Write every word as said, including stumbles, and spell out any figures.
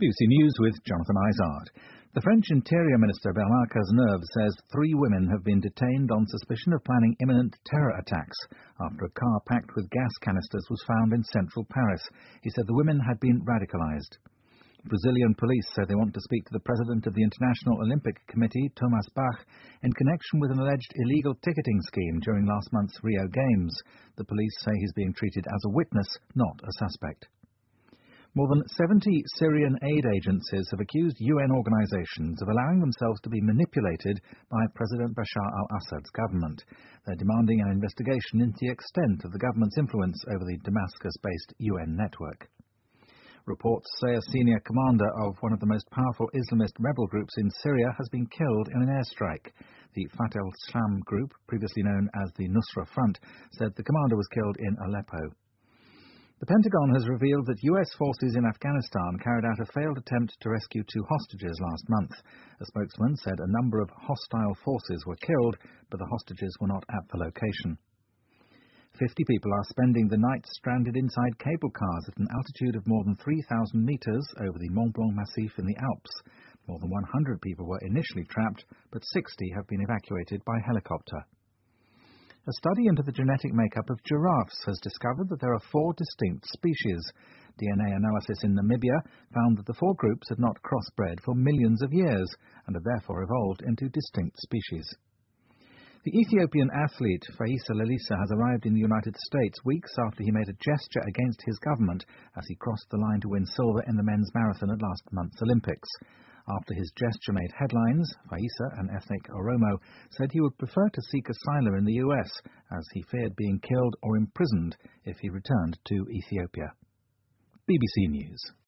B B C News with Jonathan Izard. The French Interior Minister Bernard Cazeneuve says three women have been detained on suspicion of planning imminent terror attacks after a car packed with gas canisters was found in central Paris. He said the women had been radicalized. Brazilian police say they want to speak to the president of the International Olympic Committee, Thomas Bach, in connection with an alleged illegal ticketing scheme during last month's Rio Games. The police say he's being treated as a witness, not a suspect. More than seventy Syrian aid agencies have accused U N organizations of allowing themselves to be manipulated by President Bashar al-Assad's government. They're demanding an investigation into the extent of the government's influence over the Damascus-based U N network. Reports say a senior commander of one of the most powerful Islamist rebel groups in Syria has been killed in an airstrike. The Fatah al-Sham group, previously known as the Nusra Front, said the commander was killed in Aleppo. The Pentagon has revealed that U S forces in Afghanistan carried out a failed attempt to rescue two hostages last month. A spokesman said a number of hostile forces were killed, but the hostages were not at the location. Fifty people are spending the night stranded inside cable cars at an altitude of more than three thousand metres over the Mont Blanc Massif in the Alps. More than one hundred people were initially trapped, but sixty have been evacuated by helicopter. A study into the genetic makeup of giraffes has discovered that there are four distinct species. D N A analysis in Namibia found that the four groups had not crossbred for millions of years and have therefore evolved into distinct species. The Ethiopian athlete Feyisa Lilisa has arrived in the United States weeks after he made a gesture against his government as he crossed the line to win silver in the men's marathon at last month's Olympics. After his gesture made headlines, Feyisa, an ethnic Oromo, said he would prefer to seek asylum in the U S as he feared being killed or imprisoned if he returned to Ethiopia. B B C News.